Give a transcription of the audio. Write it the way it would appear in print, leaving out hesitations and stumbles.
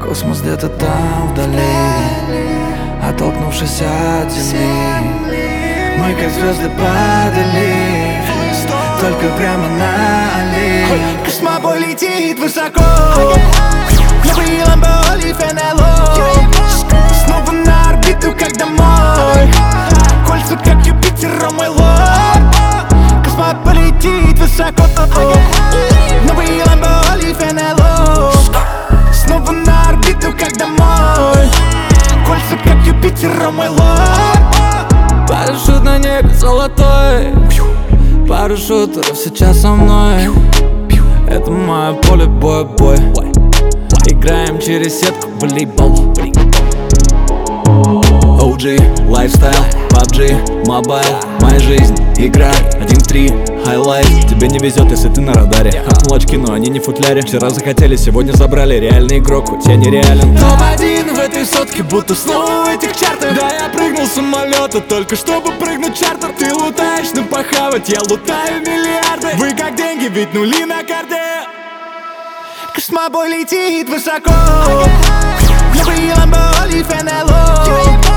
Космос где-то там вдали, оттолкнувшись от земли. Мы как звезды падали, только прямо на Али. Космобой летит высоко, новый Lambo Leaf NLO. Снова на орбиту, как домой. Кольца, как Юпитер, о мой лорд. Космобой летит высоко, новый Lambo Leaf NLO. Снова на орбиту, как домой. Кольца, как Юпитер, о мой лорд. Парашют на небе золотой, пару шутеров сейчас со мной. Это мое поле боя, бой. Играем через сетку в волейбол. OG, лайфстайл, PUBG, мобайл. Моя жизнь, игра, 1-3, хайлайт. Тебе не везет, если ты на радаре. Хапнул очки, но они не в футляре. Вчера захотели, сегодня забрали. Реальный игрок, хоть я нереален. Топ-1 в этой сотке, будто снова в этих чартах. Да, я прыгнул с самолета, только чтобы прыгнуть чартер. Ты лутаешь, но похавать я лутаю миллиарды. Вы как деньги, ведь нули на карте. Космобой летит высоко, новый Lambo Leaf NLO.